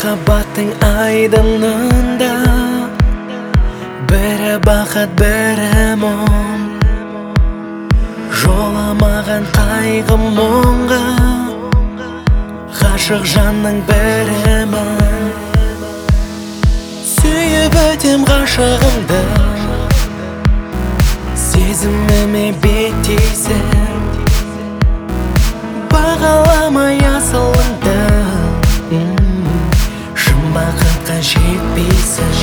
Махаббаттың айдынында бірі бақыт, бірі мұң. Жоламаған қайғы мұңға ғашық жанның бірімін. Сүйіп өтем ғашығымды, сезіміме беттейсің. Бағаламай асылыңды, шын бақытқа жетпейсің.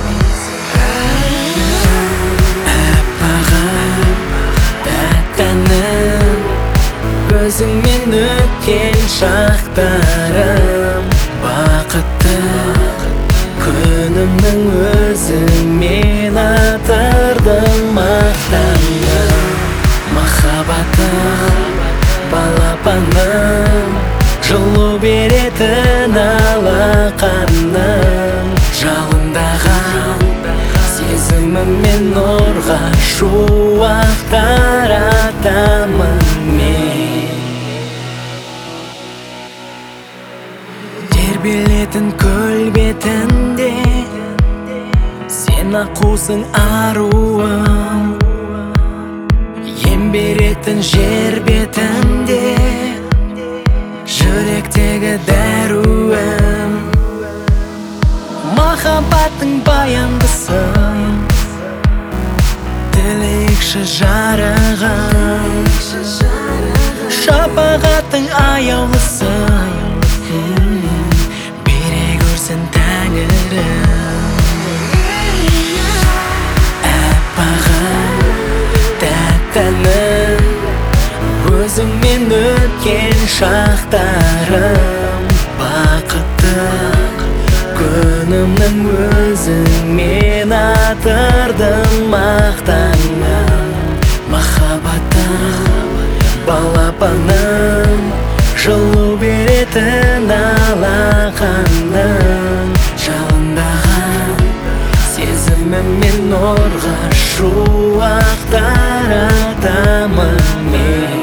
Аппағым, тәттәнім, өзіңмен өткен шақтарым. Бақытты күнімнің өзіңмен атырдым мақтаным. Махаббатым, балапаным, жылу беретін алақаным. Жалындаған сезіміммен нұрға шуақ таратамын мен. Тербелетін көл бетінде сен аққусың аруым. Ем беретін жер бетінде жүректегі дәруім. Махаббаттың баяндысын, тілекші жарығым. Шапағаттың аяулысын, бере көрсін Тәңірім. Аппағым, тәттәнім, өзіңмен өткен шақтарым. Бақытты күнімнің өзіңмен атырдым мақтаным. Махаббатым, балапаным, жылу беретін алақаным. Жалындаған сезіміммен нұрға шуақ таратамын мен.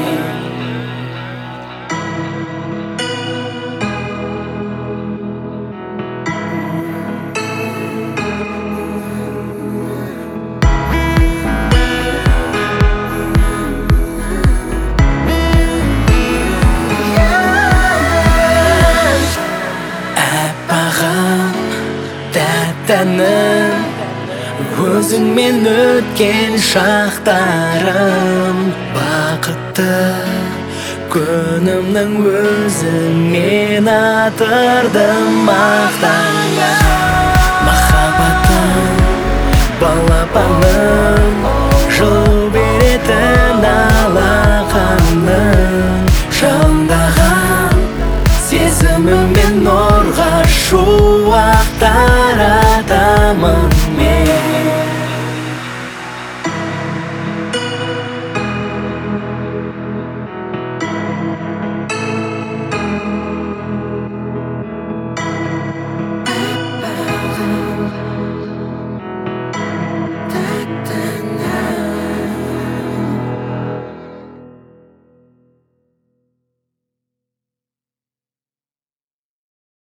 Тәттәнім, өзіңмен өткен шақтарым. Бақытты күнімнің өзіңмен атырдым мақтаным. Махаббатым, балапаным, жылу беретін алақаным. Жалында